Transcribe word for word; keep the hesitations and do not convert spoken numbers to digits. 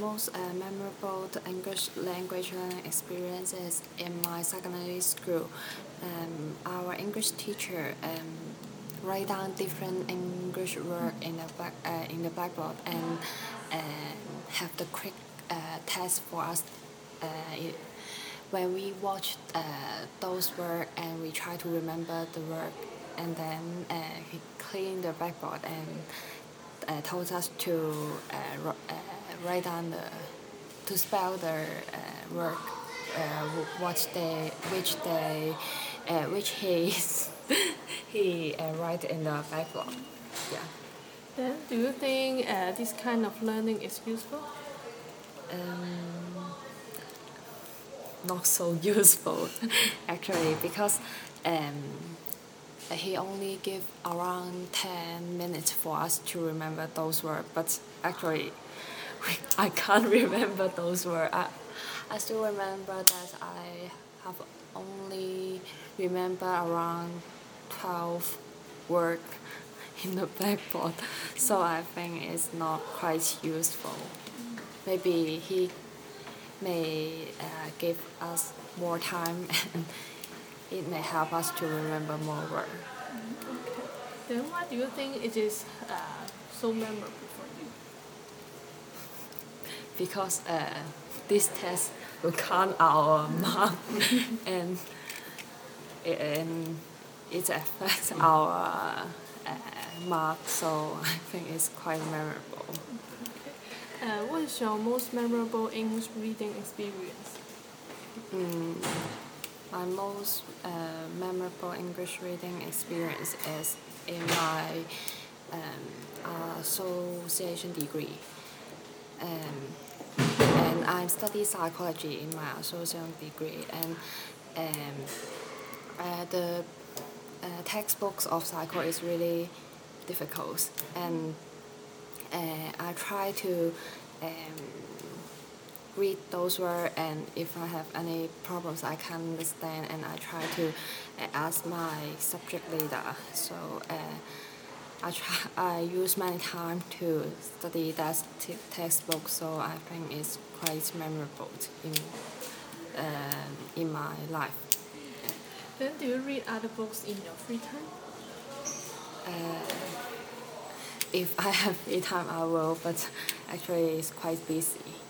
most uh, memorable English language learning experiences in my secondary school. Um, our English teacher um, write down different English word in the back uh, in the blackboard and uh, have the quick uh, test for us. Uh, it, when we watch uh, those words and we try to remember the word, and then uh, he clean the blackboard and uh, told us to uh, uh, write down the to spell the uh, word uh, what they which they uh, which he he uh, write in the blackboard. Yeah. Then, do you think uh, this kind of learning is useful? Um, not so useful actually because um, he only give around ten minutes for us to remember those words, but actually I can't remember those words. I, I still remember that I have only remember around twelve words in the blackboard, so I think it's not quite useful. Maybe he may uh, give us more time and it may help us to remember more words. Okay. Then, why do you think it is uh, so memorable for you? Because uh, this test will count our mark and, and it affects our uh, mark, so I think it's quite memorable. Okay. Uh, what is your most memorable English reading experience? Mm, my most uh, memorable English reading experience is in my um, association degree. Um, and I study psychology in my association degree, and um, uh, the uh, textbooks of psychology is really difficult, and uh, I try to um, read those words, and if I have any problems I can understand, and I try to uh, ask my subject leader. So uh, I try, I use many time to study that t- textbook, so I think it's quite memorable in uh, in my life. Then, do you read other books in your free time? Uh, if I have free time, I will, but actually it's quite busy.